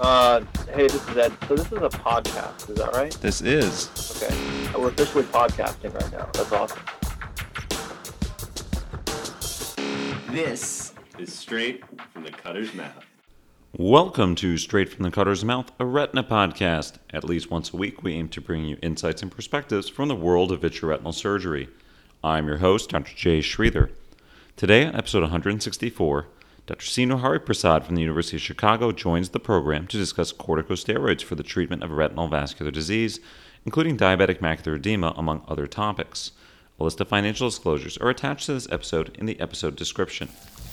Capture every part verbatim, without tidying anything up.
Uh, hey, this is Ed. So this is a podcast, is that right? This is. Okay. We're officially podcasting right now. That's awesome. This is Straight from the Cutter's Mouth. Welcome to Straight from the Cutter's Mouth, a retina podcast. At least once a week, we aim to bring you insights and perspectives from the world of vitreoretinal surgery. I'm your host, Doctor Jay Sridhar. Today, on episode one sixty-four, Doctor Seenu Hariprasad from the University of Chicago joins the program to discuss corticosteroids for the treatment of retinal vascular disease, including diabetic macular edema, among other topics. A list of financial disclosures are attached to this episode in the episode description.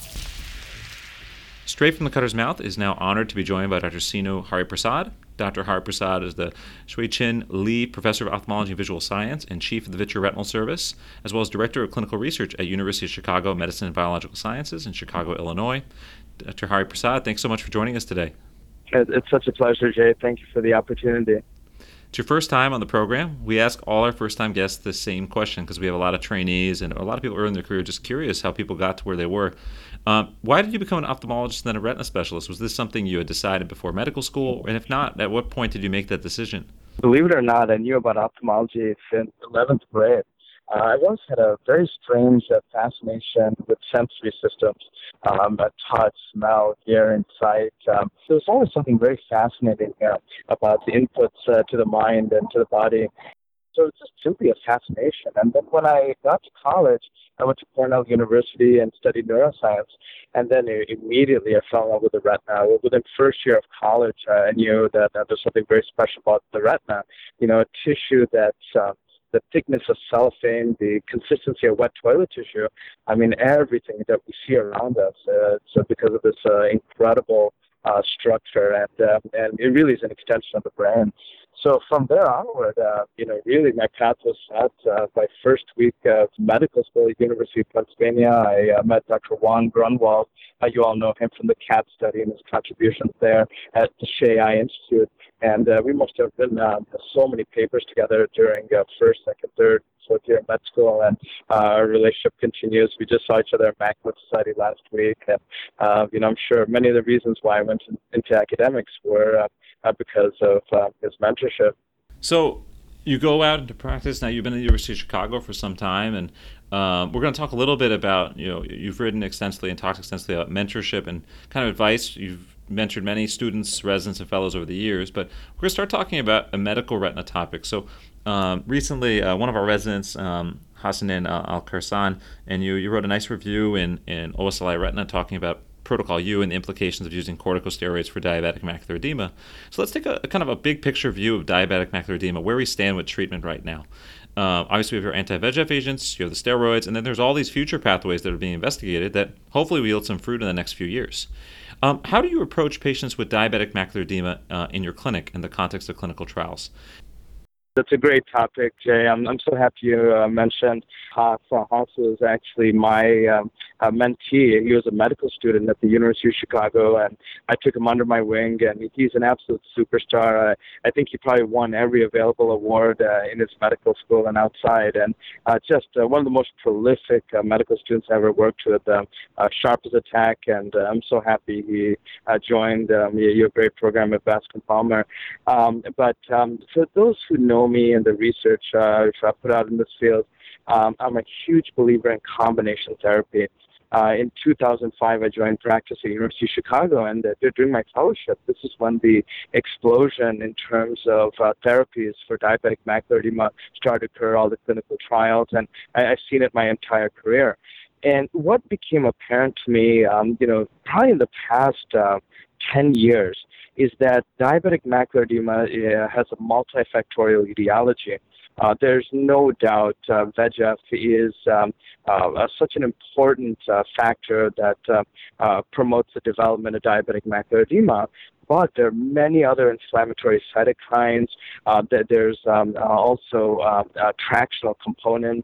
Straight from the Cutter's Mouth is now honored to be joined by Doctor Seenu Hariprasad. Doctor Hariprasad is the Shui Chin Lee Professor of Ophthalmology and Visual Science and Chief of the Vitreoretinal Service, as well as Director of Clinical Research at University of Chicago Medicine and Biological Sciences in Chicago, Illinois. Doctor Hariprasad, thanks so much for joining us today. It's such a pleasure, Jay. Thank you for the opportunity. It's your first time on the program. We ask all our first-time guests the same question because we have a lot of trainees and a lot of people early in their career just curious how people got to where they were. Um, why did you become an ophthalmologist and then a retina specialist? Was this something you had decided before medical school? And if not, at what point did you make that decision? Believe it or not, I knew about ophthalmology since eleventh grade. Uh, I once had a very strange uh, fascination with sensory systems, um, uh, touch, smell, hearing, sight. Um, there was always something very fascinating uh, about the inputs uh, to the mind and to the body. So it's just simply a fascination. And then when I got to college, I went to Cornell University and studied neuroscience. And then uh, immediately I fell in love with the retina. Within the first year of college, uh, I knew that uh, there's something very special about the retina. You know, a tissue that's uh, the thickness of cellophane, the consistency of wet toilet tissue. I mean, everything that we see around us. Uh, so because of this uh, incredible uh, structure, and uh, and it really is an extension of the brain. So from there onward, uh, you know, really my path was set. Uh, my first week of medical school at University of Pennsylvania, I uh, met Doctor Juan Grunwald. Uh, you all know him from the CAT study and his contributions there at the Shea Eye Institute. And uh, we must have written uh, so many papers together during uh, first, second, third, fourth year of med school, and uh, our relationship continues. We just saw each other at Macular Society last week, and uh, you know, I'm sure many of the reasons why I went in, into academics were uh, uh, because of uh, his mentorship. So you go out into practice now. You've been at the University of Chicago for some time, and um, we're going to talk a little bit about, you know, you've written extensively and talked extensively about mentorship and kind of advice. You've mentored many students, residents, and fellows over the years, but we're going to start talking about a medical retina topic. So um, recently, uh, one of our residents, um, Hassanin uh, Al-Karsan, and you, you wrote a nice review in, in O S L I Retina talking about Protocol U and the implications of using corticosteroids for diabetic macular edema. So let's take a, a kind of a big picture view of diabetic macular edema, where we stand with treatment right now. Uh, obviously, we have your anti-V E G F agents, you have the steroids, and then there's all these future pathways that are being investigated that hopefully will yield some fruit in the next few years. Um, how do you approach patients with diabetic macular edema uh, in your clinic in the context of clinical trials? That's a great topic, Jay. I'm, I'm so happy you uh, mentioned Haas. Uh, Haas was actually my um, uh, mentee. He was a medical student at the University of Chicago, and I took him under my wing, and he's an absolute superstar. Uh, I think he probably won every available award uh, in his medical school and outside, and uh, just uh, one of the most prolific uh, medical students I ever worked with, um, uh, sharp as a tack, and uh, I'm so happy he uh, joined um, your great program at Bascom Palmer. Um, but um, for those who know me and the research uh, I put out in this field, um, I'm a huge believer in combination therapy. Uh, in two thousand five, I joined practice at the University of Chicago, and uh, during my fellowship, this is when the explosion in terms of uh, therapies for diabetic macular edema started to occur, all the clinical trials, and I, I've seen it my entire career. And what became apparent to me, um, you know, probably in the past uh, ten years, is that diabetic macular edema uh, has a multifactorial etiology. Uh, there's no doubt uh, V E G F is um, uh, uh, such an important uh, factor that uh, uh, promotes the development of diabetic macular edema, but there are many other inflammatory cytokines. Uh, there's um, uh, also uh, uh, tractional components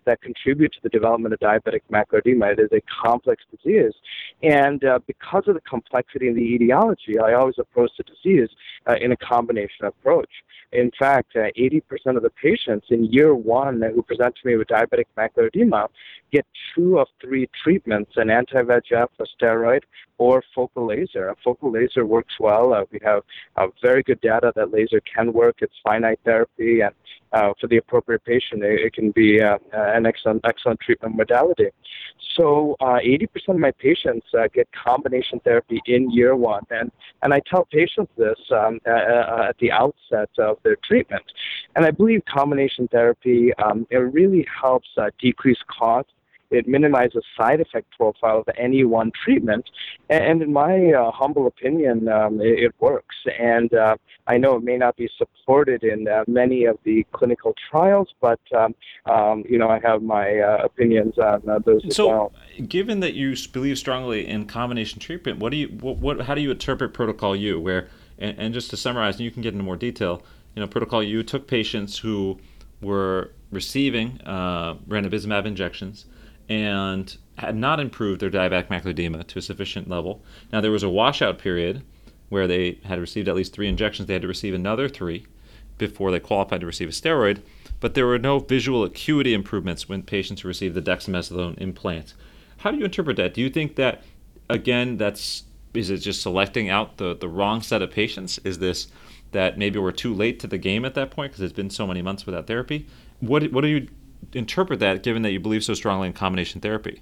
that contribute to the development of diabetic macular edema. It is a complex disease. And uh, because of the complexity in the etiology, I always approach the disease uh, in a combination approach. In fact, uh, eighty percent of the patients in year one who present to me with diabetic macular edema get two of three treatments, an anti-V E G F, a steroid, or focal laser. A focal laser works well. Uh, we have uh, very good data that laser can work. It's finite therapy, and uh, for the appropriate patient, it, it can be uh, an excellent, excellent treatment modality. So uh, eighty percent of my patients uh, get combination therapy in year one, and, and I tell patients this um, uh, at the outset of their treatment. And I believe combination therapy, um, it really helps uh, decrease costs. It minimizes side effect profile of any one treatment, and in my uh, humble opinion, um, it, it works. And uh, I know it may not be supported in uh, many of the clinical trials, but um, um, you know, I have my uh, opinions on uh, those as So, well. given that you believe strongly in combination treatment, what do you what, what how do you interpret Protocol U? Where and, and just to summarize, and you can get into more detail, you know, Protocol U took patients who were receiving uh, ranibizumab injections and had not improved their diabetic macular edema to a sufficient level. Now, there was a washout period where they had received at least three injections. They had to receive another three before they qualified to receive a steroid, but there were no visual acuity improvements when patients received the dexamethasone implant. How do you interpret that? Do you think that, again, that's is it just selecting out the, the wrong set of patients? Is this that maybe we're too late to the game at that point because it's been so many months without therapy? What what do you interpret that, given that you believe so strongly in combination therapy?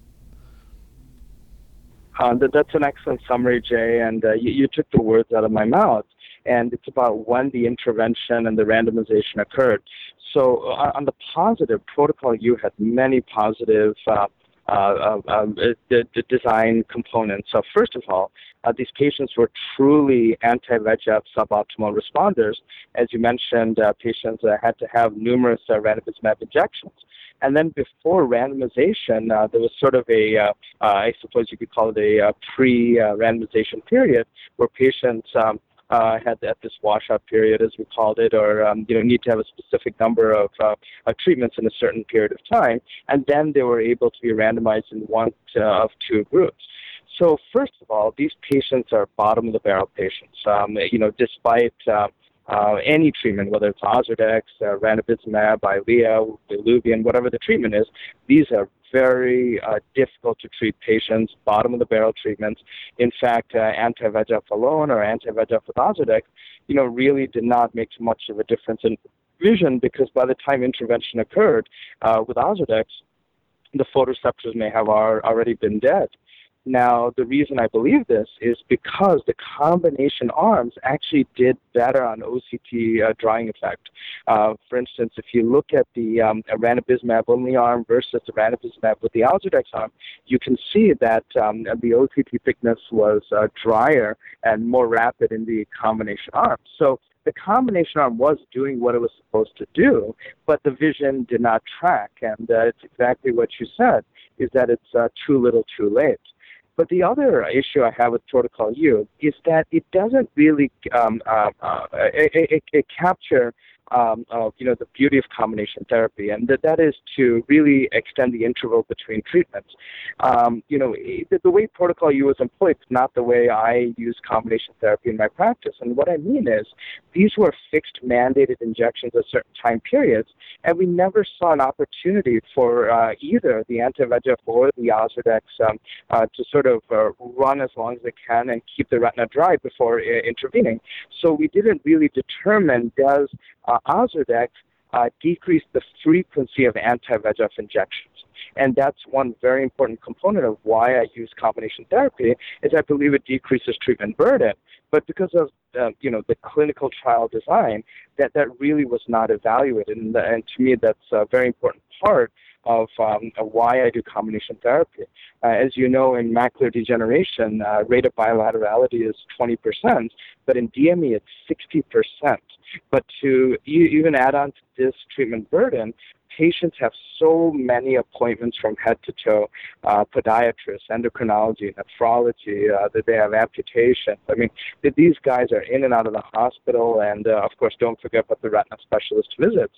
Uh, that, that's an excellent summary, Jay, and uh, you, you took the words out of my mouth. And it's about when the intervention and the randomization occurred. So uh, on the positive, Protocol U had many positive uh, uh, uh, uh, the, the design components. So first of all, uh, these patients were truly anti-V E G F suboptimal responders. As you mentioned, uh, patients uh, had to have numerous uh, ranibizumab injections. And then before randomization, uh, there was sort of a, uh, uh, I suppose you could call it a uh, pre-randomization period where patients um, uh, had at this washout period, as we called it, or um, you know, need to have a specific number of uh, uh, treatments in a certain period of time, and then they were able to be randomized in one uh, of two groups. So first of all, these patients are bottom of the barrel patients. Um, you know, despite uh, uh, any treatment, whether it's Ozurdex, uh, ranibizumab, Eylea, Iluvien, whatever the treatment is, these are very uh, difficult to treat patients, bottom of the barrel treatments. In fact, uh, anti-V E G F alone or anti-V E G F with Ozurdex, you know, really did not make much of a difference in vision, because by the time intervention occurred uh, with Ozurdex, the photoreceptors may have ar- already been dead. Now, the reason I believe this is because the combination arms actually did better on O C T uh, drying effect. Uh, for instance, if you look at the um, ranibizumab-only arm versus the ranibizumab with the Ozurdex arm, you can see that um, the O C T thickness was uh, drier and more rapid in the combination arm. So the combination arm was doing what it was supposed to do, but the vision did not track. And uh, it's exactly what you said, is that it's uh, too little too late. But the other issue I have with Protocol U is that it doesn't really um, uh, uh, it, it, it capture um, uh, you know, the beauty of combination therapy, and that, that is to really extend the interval between treatments. Um, you know, the, the way Protocol U is employed is not the way I use combination therapy in my practice. And what I mean is, these were fixed mandated injections at certain time periods, and we never saw an opportunity for uh, either the anti-V E G F or the Ozurdex um, uh, to sort of uh, run as long as they can and keep the retina dry before uh, intervening. So we didn't really determine, does uh, Ozurdex uh, decrease the frequency of anti-V E G F injections? And that's one very important component of why I use combination therapy, is I believe it decreases treatment burden. But because of uh, you know, the clinical trial design, that, that really was not evaluated. And, and to me, that's a very important part of um, why I do combination therapy. Uh, as you know, in macular degeneration, uh, rate of bilaterality is twenty percent, but in D M E, it's sixty percent. But to e- even add on to this treatment burden, patients have so many appointments from head to toe, uh, podiatrists, endocrinology, nephrology, uh, that they have amputations. I mean, that these guys are in and out of the hospital, and uh, of course, don't forget about the retina specialist visits.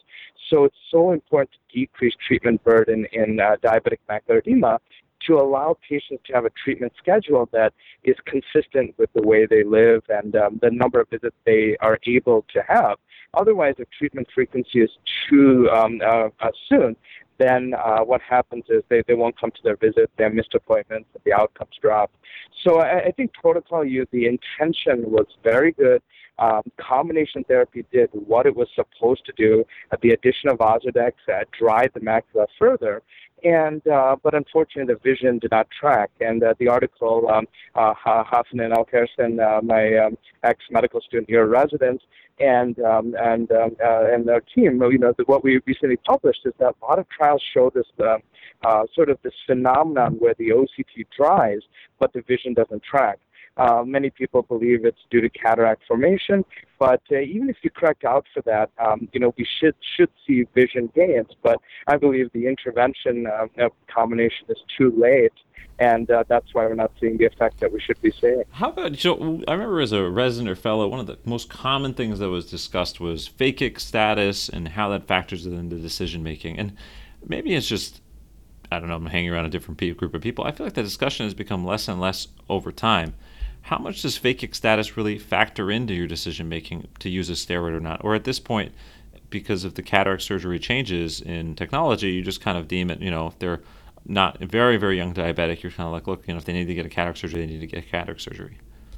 So it's so important to decrease treatment burden in uh, diabetic macular edema to allow patients to have a treatment schedule that is consistent with the way they live and um, the number of visits they are able to have. Otherwise, if treatment frequency is too um, uh, uh, soon, then uh, what happens is they, they won't come to their visit, they have missed appointments, the outcomes drop. So I, I think protocol U, the intention was very good. Um, combination therapy did what it was supposed to do. Uh, the addition of Ozurdex uh, dried the macula further. And uh, but unfortunately, the vision did not track. And uh, the article, um, uh, Hassan and Alkerson, uh, my um, ex-medical student here, residents, and um, and um, uh, and their team, you know, the, what we recently published is that a lot of trials show this uh, uh, sort of this phenomenon where the O C T dries, but the vision doesn't track. Uh, many people believe it's due to cataract formation, but uh, even if you correct out for that, um, you know, we should should see vision gains. But I believe the intervention uh, combination is too late, and uh, that's why we're not seeing the effect that we should be seeing. How about, so I remember as a resident or fellow, one of the most common things that was discussed was phakic status and how that factors into decision making. And maybe it's just, I don't know, I'm hanging around a different group of people. I feel like the discussion has become less and less over time. How much does phakic status really factor into your decision making to use a steroid or not? Or at this point, because of the cataract surgery changes in technology, you just kind of deem it, you know, if they're not a very, very young diabetic, you're kind of like, look, you know, if they need to get a cataract surgery, they need to get a cataract surgery.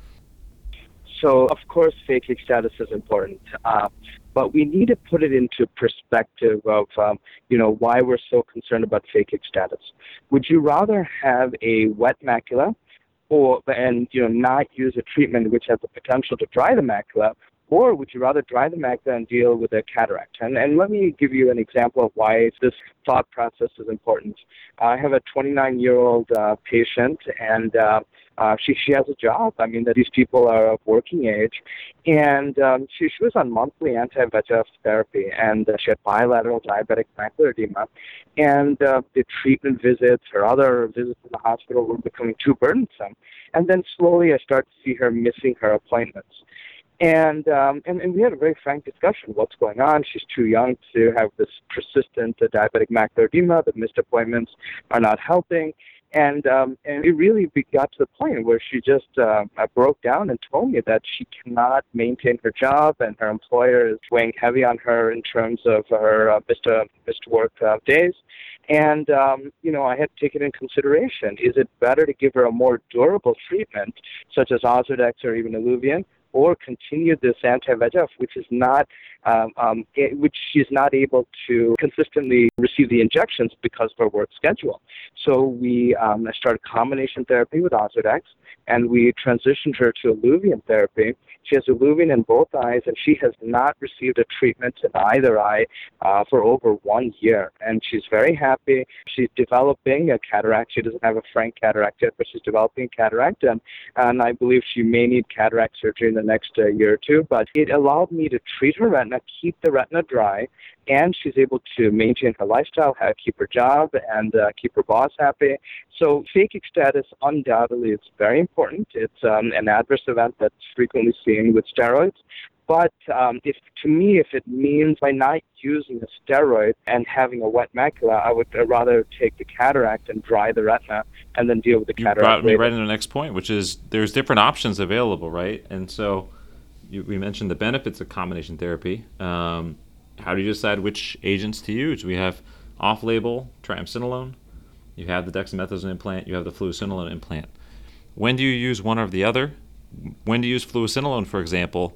So, of course, phakic status is important, uh, but we need to put it into perspective of, um, you know, why we're so concerned about phakic status. Would you rather have a wet macula or and, you know, not use a treatment which has the potential to dry the macula, or would you rather dry the macula and deal with a cataract? And, and let me give you an example of why this thought process is important. I have a twenty-nine-year-old uh, patient, and uh, uh, she she has a job. I mean, that these people are of working age, and um, she, she was on monthly anti-V E G F therapy, and uh, she had bilateral diabetic macular edema, and uh, the treatment visits, her other visits in the hospital were becoming too burdensome. And then slowly I started to see her missing her appointments. And, um, and and we had a very frank discussion. What's going on? She's too young to have this persistent uh, diabetic macular edema. The missed appointments are not helping. And um, and it really got to the point where she just uh, broke down and told me that she cannot maintain her job, and her employer is weighing heavy on her in terms of her uh, missed, uh, missed work uh, days. And, um, you know, I had to take it in consideration. Is it better to give her a more durable treatment, such as Ozurdex or even Iluvien, or continue this anti-V E G F, which is not, um, um, it, which she's not able to consistently receive the injections because of her work schedule. So we um, started combination therapy with Ozurdex, and we transitioned her to Iluvien therapy. She has Iluvien in both eyes, and she has not received a treatment in either eye uh, for over one year. And she's very happy. She's developing a cataract. She doesn't have a frank cataract yet, but she's developing a cataract, and, and I believe she may need cataract surgery in the next uh, year or two. But it allowed me to treat her retina, keep the retina dry, and she's able to maintain her lifestyle, have, keep her job, and uh, keep her boss happy. So phakic status undoubtedly is very important. It's um, an adverse event that's frequently seen with steroids. But um, if to me, if it means by not using a steroid and having a wet macula, I would rather take the cataract and dry the retina and then deal with the you cataract. You brought me later. right into the next point, which is there's different options available, right? And so you, we mentioned the benefits of combination therapy. Um, how do you decide which agents to use? We have off-label triamcinolone. You have the dexamethasone implant. You have the fluocinolone implant. When do you use one or the other? When do you use fluocinolone, for example?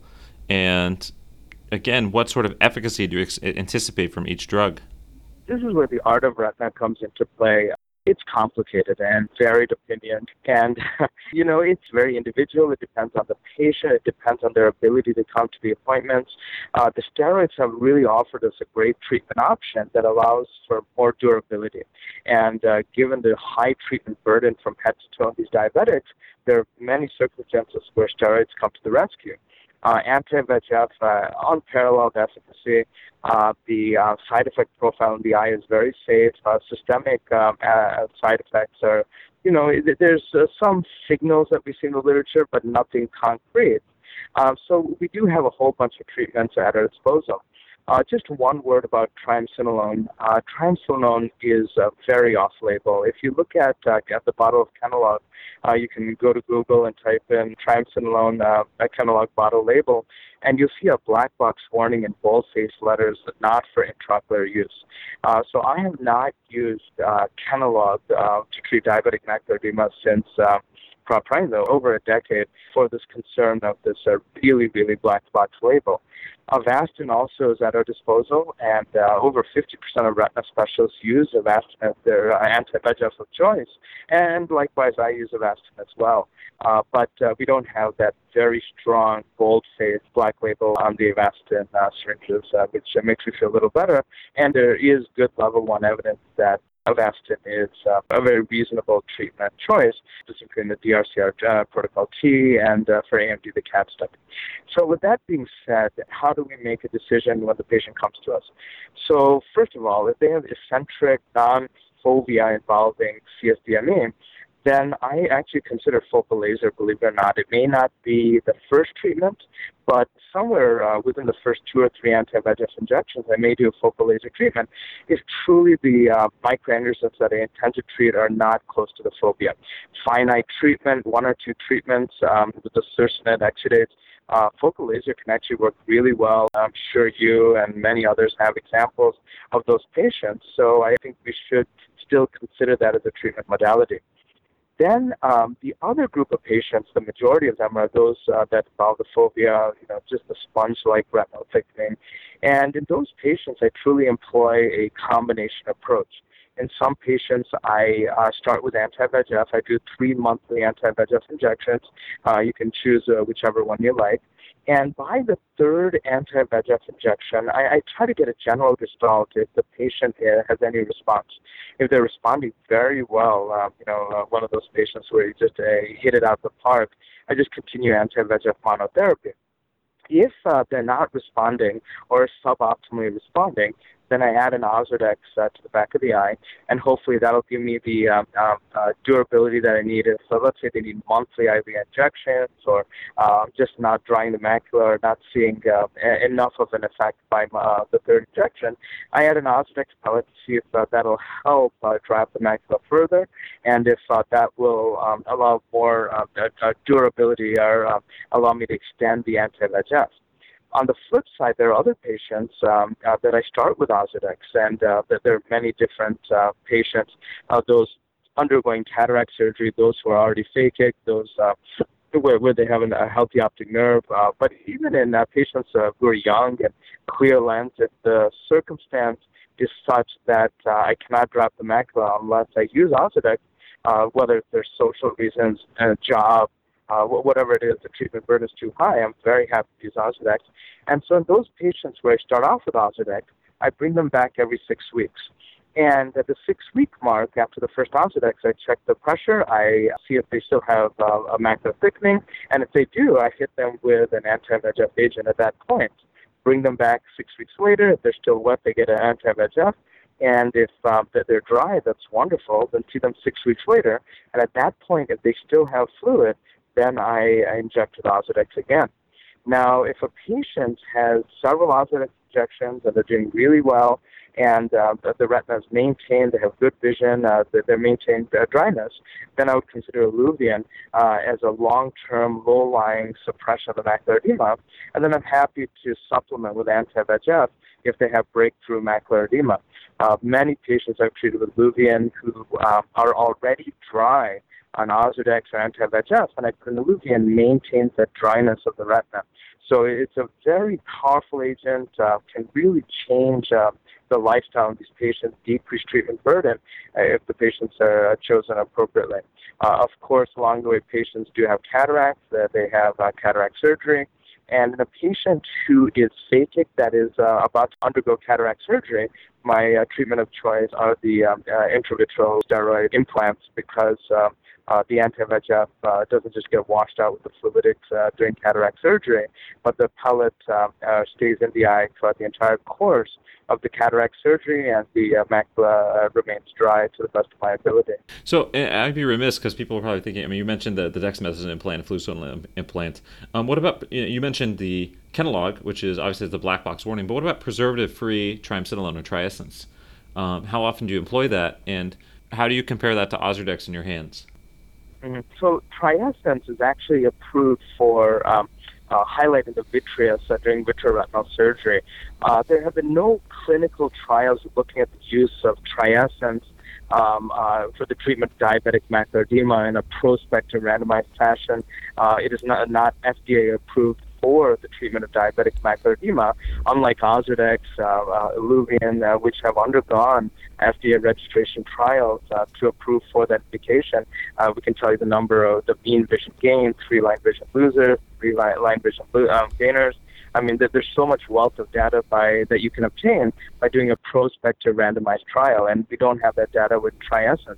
And again, what sort of efficacy do you ex- anticipate from each drug? This is where the art of retina comes into play. It's complicated and varied opinion. And, you know, it's very individual. It depends on the patient. It depends on their ability to come to the appointments. Uh, the steroids have really offered us a great treatment option that allows for more durability. And uh, given the high treatment burden from head to toe in these diabetics, there are many circumstances where steroids come to the rescue. Uh, anti-V E G F, uh, unparalleled efficacy. Uh, the uh, side effect profile in the eye is very safe. Uh, systemic um, uh, side effects are, you know, there's uh, some signals that we see in the literature, but nothing concrete. Uh, so we do have a whole bunch of treatments at our disposal. Uh, just one word about triamcinolone. Uh, triamcinolone is uh, very off-label. If you look at uh, at the bottle of Kenalog, uh, you can go to Google and type in triamcinolone uh, a Kenalog bottle label, and you'll see a black box warning in bold-faced letters, not for intraocular use. Uh, so I have not used uh, Kenalog uh, to treat diabetic macular edema since uh, probably though over a decade for this concern of this uh, really, really black box label. Avastin also is at our disposal, and uh, over fifty percent of retina specialists use Avastin as their uh, anti-V E G F of choice, and likewise I use Avastin as well. Uh, but uh, we don't have that very strong, bold-faced black label on the Avastin uh, syringes, uh, which uh, makes me feel a little better, and there is good level one evidence that Avastin is uh, a very reasonable treatment choice, specifically in the D R C R uh, protocol T and uh, for A M D, the CAT study. So with that being said, how do we make a decision when the patient comes to us? So first of all, if they have eccentric non-fovea involving C S D M E, then I actually consider focal laser, believe it or not. It may not be the first treatment, but somewhere uh, within the first two or three anti-V E G F injections, I may do a focal laser treatment if truly the uh, microaneurysms that I intend to treat are not close to the fovea. Finite treatment, one or two treatments um, with the Cercinet exudates, uh, focal laser can actually work really well. I'm sure you and many others have examples of those patients, so I think we should still consider that as a treatment modality. Then um, the other group of patients, the majority of them are those uh, that involve the fovea, you know, just the sponge-like retinal thickening. And in those patients, I truly employ a combination approach. In some patients, I uh, start with anti-V E G F. I do three monthly anti-V E G F injections. Uh, you can choose uh, whichever one you like. And by the third anti-V E G F injection, I, I try to get a general gestalt if the patient uh, has any response. If they're responding very well, um, you know, uh, one of those patients where you just uh, hit it out the park, I just continue anti-V E G F monotherapy. If uh, they're not responding or suboptimally responding, then I add an Ozurdex uh, to the back of the eye, and hopefully that'll give me the um, um, uh, durability that I need. So let's say they need monthly I V injections, or uh, just not drying the macula, or not seeing uh, a- enough of an effect by uh, the third injection. I add an Ozurdex pellet to see if uh, that'll help uh, dry up the macula further, and if uh, that will um, allow more uh, uh, durability or uh, allow me to extend the anti-V E G F. On the flip side, there are other patients um, uh, that I start with Ozurdex, and uh, that there are many different uh, patients, uh, those undergoing cataract surgery, those who are already phakic, those uh, where, where they have an, a healthy optic nerve. Uh, but even in uh, patients uh, who are young and clear lens, if the circumstance is such that uh, I cannot drop the macula unless I use Ozurdex, uh, whether there's social reasons, a job, Uh, whatever it is, the treatment burden is too high, I'm very happy to use Ozurdex. And so in those patients where I start off with Ozurdex, I bring them back every six weeks. And at the six-week mark, after the first Ozurdex, I check the pressure, I see if they still have uh, a macular thickening, and if they do, I hit them with an anti-V E G F agent at that point. Bring them back six weeks later. If they're still wet, they get an anti-V E G F. And if um, they're dry, that's wonderful. Then see them six weeks later. And at that point, if they still have fluid, then I, I inject with Ozurdex again. Now, if a patient has several Ozurdex injections and they're doing really well, and uh, the, the retina is maintained, they have good vision, uh, they're maintained uh, dryness, then I would consider Iluvien uh, as a long-term, low-lying suppression of the macular edema, and then I'm happy to supplement with anti-V E G F if they have breakthrough macular edema. Uh, many patients I've treated with Iluvien who um, are already dry on Ozurdex or anti-V E G F, and I put in Iluvien maintains that dryness of the retina. So it's a very powerful agent, uh, can really change uh, the lifestyle of these patients, decrease treatment burden uh, if the patients are chosen appropriately. Uh, of course, along the way, patients do have cataracts, uh, they have uh, cataract surgery, and in a patient who is phakic, that is uh, about to undergo cataract surgery, my uh, treatment of choice are the um, uh, intravitreal steroid implants, because uh, uh, the anti-V E G F uh, doesn't just get washed out with the fluidics uh, during cataract surgery, but the pellet uh, uh, stays in the eye throughout the entire course of the cataract surgery, and the uh, macula uh, remains dry to the best of my ability. So I'd be remiss because people are probably thinking, I mean, you mentioned the, the dexamethasone implant, fluocinolone implant. Um, what about, you know, you mentioned the Kenalog, which is obviously the black box warning, but what about preservative-free triamcinolone or Triessence? Um, how often do you employ that, and how do you compare that to Ozurdex in your hands? Mm-hmm. So Triessence is actually approved for um, uh, highlighting the vitreous uh, during vitreoretinal surgery. Uh, there have been no clinical trials looking at the use of Triessence um, uh, for the treatment of diabetic macular edema in a prospective randomized fashion. Uh, it is not, not F D A approved for the treatment of diabetic macular edema, unlike Ozurdex, uh, uh, Iluvien, uh, which have undergone F D A registration trials uh, to approve for that indication. Uh, we can tell you the number of the mean vision gain, three-line vision losers, three-line vision lo- um, gainers. I mean, there's so much wealth of data by that you can obtain by doing a prospective randomized trial, and we don't have that data with Triessence.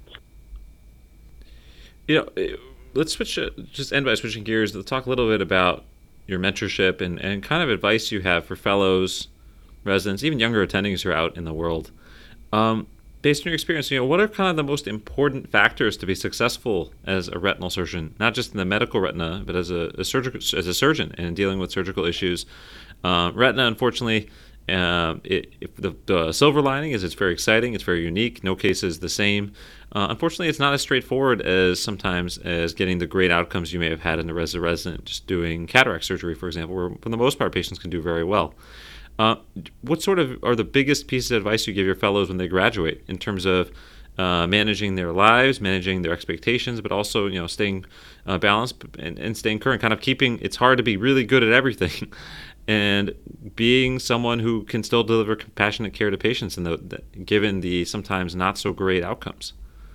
You know, let's switch. Uh, just end by switching gears. Let's talk a little bit about your mentorship and, and kind of advice you have for fellows, residents, even younger attendings who are out in the world. Um, based on your experience, you know, what are kind of the most important factors to be successful as a retinal surgeon, not just in the medical retina, but as a, a surgical as a surgeon and dealing with surgical issues? Uh, retina, unfortunately, uh, it, it, the, the silver lining is it's very exciting, it's very unique. No case is the same. Uh, unfortunately, it's not as straightforward as sometimes as getting the great outcomes you may have had in the res- resident just doing cataract surgery, for example, where for the most part patients can do very well. Uh, what sort of are the biggest pieces of advice you give your fellows when they graduate in terms of uh, managing their lives, managing their expectations, but also, you know, staying uh, balanced and, and staying current, kind of keeping, it's hard to be really good at everything and being someone who can still deliver compassionate care to patients, and the, the, given the sometimes not so great outcomes?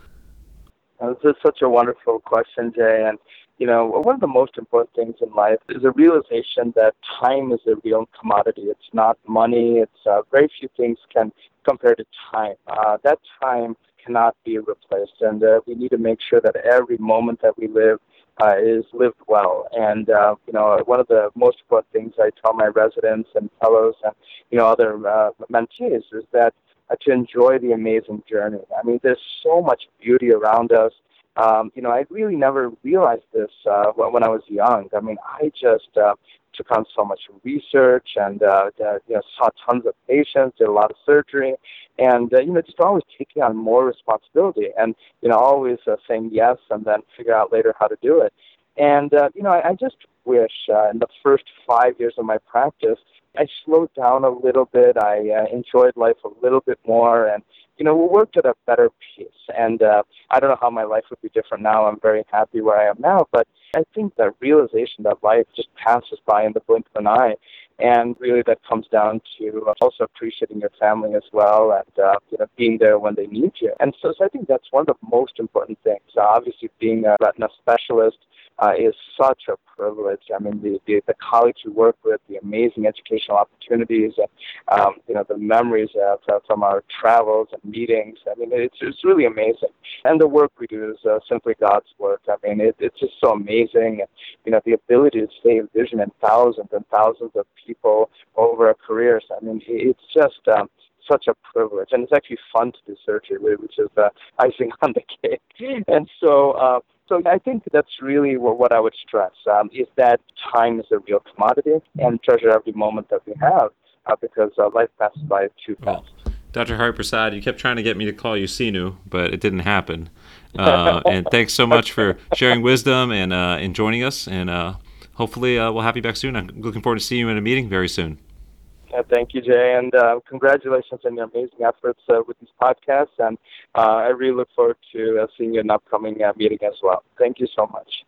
Uh, This is such a wonderful question, Jay. And, you know, one of the most important things in life is a realization that time is a real commodity. It's not money. It's uh, very few things can compare to time. Uh, that time cannot be replaced. And uh, we need to make sure that every moment that we live uh, is lived well. And, uh, you know, one of the most important things I tell my residents and fellows and, you know, other uh, mentees is that uh, to enjoy the amazing journey. I mean, there's so much beauty around us. Um, you know, I really never realized this uh, when, when I was young. I mean, I just uh, took on so much research and, uh, uh, you know, saw tons of patients, did a lot of surgery, and, uh, you know, just always taking on more responsibility and, you know, always uh, saying yes and then figure out later how to do it. And, uh, you know, I, I just wish uh, in the first five years of my practice, I slowed down a little bit. I uh, enjoyed life a little bit more, and, you know, we worked at a better pace. And uh, I don't know how my life would be different now. I'm very happy where I am now, but I think that realization that life just passes by in the blink of an eye, and really that comes down to also appreciating your family as well, and uh, you know, being there when they need you. And so, so I think that's one of the most important things. Uh, obviously, being a retina specialist uh, is such a privilege. I mean, the, the, the colleagues we work with, the amazing educational opportunities, and um, you know, the memories uh, from our travels and meetings. I mean, it's it's really amazing. And the work we do is uh, simply God's work. I mean, it, it's just so amazing. And, you know, the ability to save vision in thousands and thousands of people over a career. So, I mean, it's just um, such a privilege. And it's actually fun to do surgery, which is the icing on the cake. And so, uh, so I think that's really what, what I would stress, um, is that time is a real commodity, and treasure every moment that we have, uh, because uh, life passes by too fast. Well, Doctor Hari Prasad, you kept trying to get me to call you Sinu, but it didn't happen. Uh, and thanks so much for sharing wisdom and, uh, and joining us. And uh, hopefully uh, we'll have you back soon. I'm looking forward to seeing you in a meeting very soon. Uh, thank you, Jay, and uh, congratulations on your amazing efforts uh, with these podcasts. And uh, I really look forward to uh, seeing you in an upcoming uh, meeting as well. Thank you so much.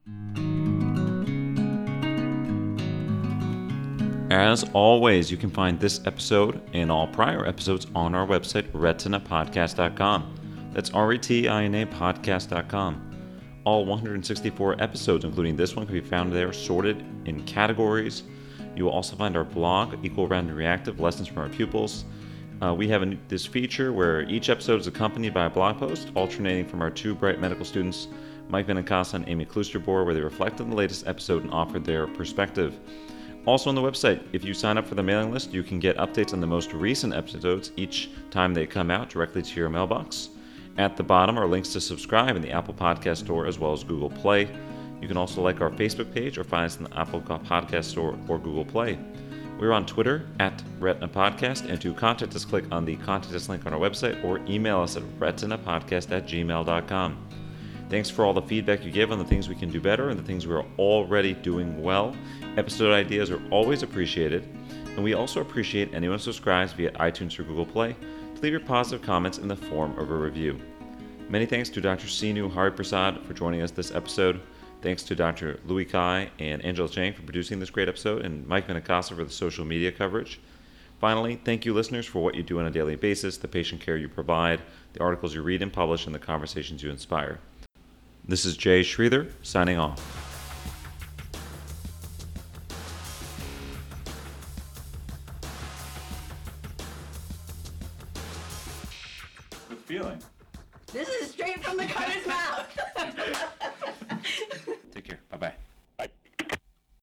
As always, you can find this episode and all prior episodes on our website, retina podcast dot com. That's R E T I N A podcast dot com. All one hundred sixty-four episodes, including this one, can be found there sorted in categories. You will also find our blog, Equal Round and Reactive, Lessons from Our Pupils. Uh, we have a, this feature where each episode is accompanied by a blog post, alternating from our two bright medical students Mike Benincasa and Amy Klusterbor, where they reflect on the latest episode and offer their perspective. Also on the website, if you sign up for the mailing list, you can get updates on the most recent episodes each time they come out directly to your mailbox. At the bottom are links to subscribe in the Apple Podcast Store as well as Google Play. You can also like our Facebook page or find us in the Apple Podcast Store or Google Play. We're on Twitter at Retina Podcast, and to contact us, click on the Contact Us link on our website or email us at retinapodcast at gmail dot com. Thanks for all the feedback you give on the things we can do better and the things we're already doing well. Episode ideas are always appreciated, and we also appreciate anyone who subscribes via iTunes or Google Play to leave your positive comments in the form of a review. Many thanks to Doctor Sinu Hariprasad for joining us this episode. Thanks to Doctor Louis Kai and Angela Chang for producing this great episode, and Mike Benincasa for the social media coverage. Finally, thank you listeners for what you do on a daily basis, the patient care you provide, the articles you read and publish, and the conversations you inspire. This is Jay Sridhar, signing off. Good feeling. This is straight from the cutter's mouth.